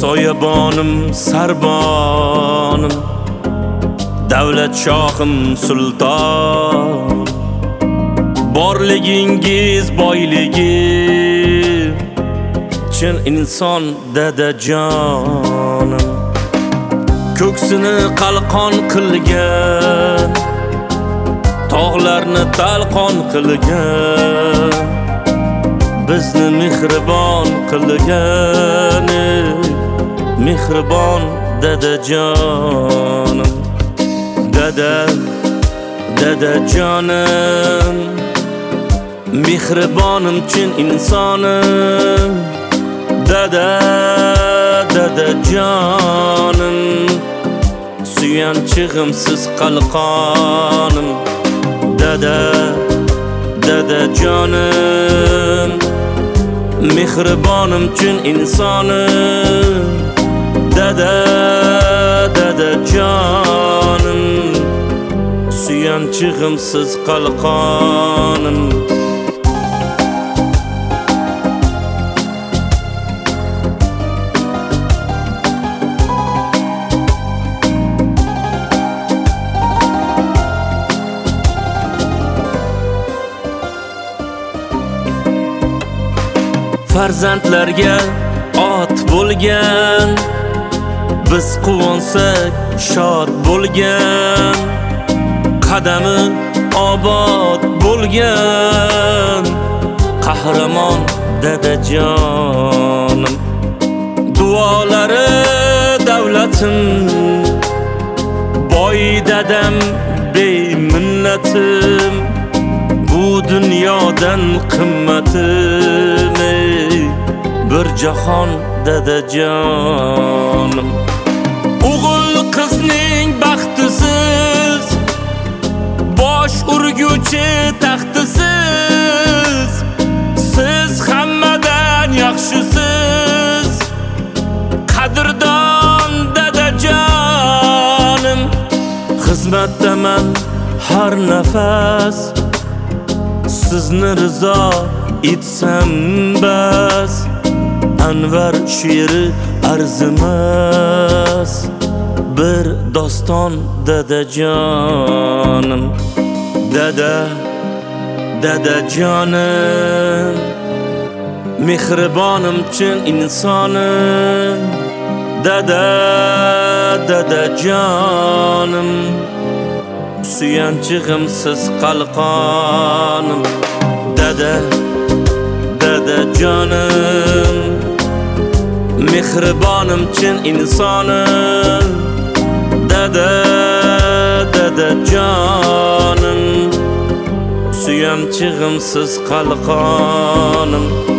soyabonim sarbonim, davlat shohim sulton. Borligingiz boyligim, chin inson dadajonim. Ko'ksini qalqon qilgan, tog'larni talqon qilgan, bizni mehribon qilgan, mehribon dadajonim. Dadajonim, mehribonim chin insonim. Dadajonim, suyanchig'im siz qalqonim. Dadajonim, mehribonim chin insonim. Dadajonim, suyanchig'im siz qalqonim. Farzandlarga ot bo'lgan, biz quvonsak shod bo'lgan, qadami obod bo'lgan, qahramon dadajonim. Duolari davlatim, boy dadam beminnatim, bu dunyodan qimmatim, bir jahon dadajonim. O'g'il qizning baxtisiz, bosh urguchi taxtisiz, siz hammadan yaxshisiz, qadrdon dadajonim. Xizmatdaman har nafas, sizni rizo etsam bas. Anvar she'ri arzimas, bir doston dadajonim. Dadajonim, mehribonim chin insonim. Dadajonim, suyanchig'im siz qalqonim. Dadajonim, mehribonim chin insonim. Dadajonim, suyanchig'im siz qalqonim.